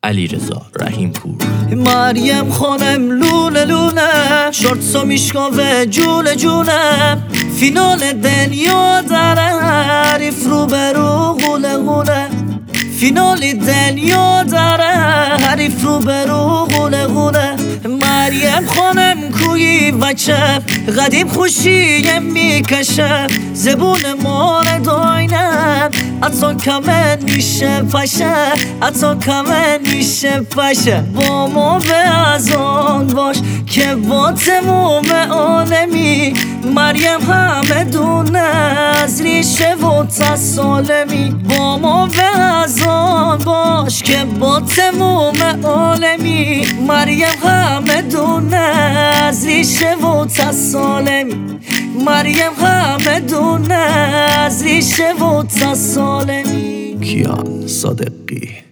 علیرضا رحیمپور. مریم خانم لونه لونه، شورتسو میشکاوه جونه جونه، فینال دنیا داره حریف رو برو غوله غوله، فینال دنیا داره حریف رو برو غوله غوله. مریم خانم کوی بچه قدیم خوشی میکشه، زبون مار داینم اتا کمن میشه پشه، اتا کمن میشه پشه. با ما به ازان باش که با تموم عالمی، مریم همه دونه از ریشه و تسالمی. با ما به ازان باش که با تموم عالمی، مریم همه دونه از ریشه و تسالمی، مریم همه دونه از ریشه و تسالمی. کیان صادقی.